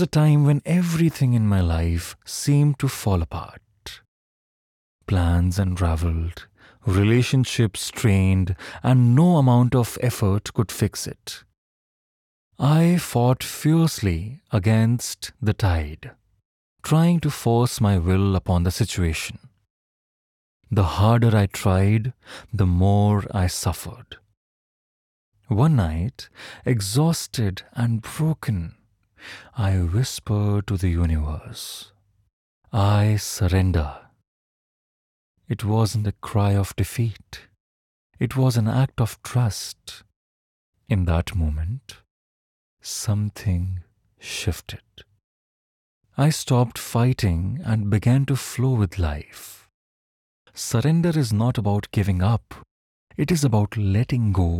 a time when everything in my life seemed to fall apart. Plans unraveled, relationships strained, and no amount of effort could fix it. I fought fiercely against the tide, trying to force my will upon the situation. The harder I tried, the more I suffered. One night, exhausted and broken, I whispered to the universe, I surrender. It wasn't a cry of defeat. It was an act of trust. In that moment, something shifted. I stopped fighting and began to flow with life. Surrender is not about giving up. It is about letting go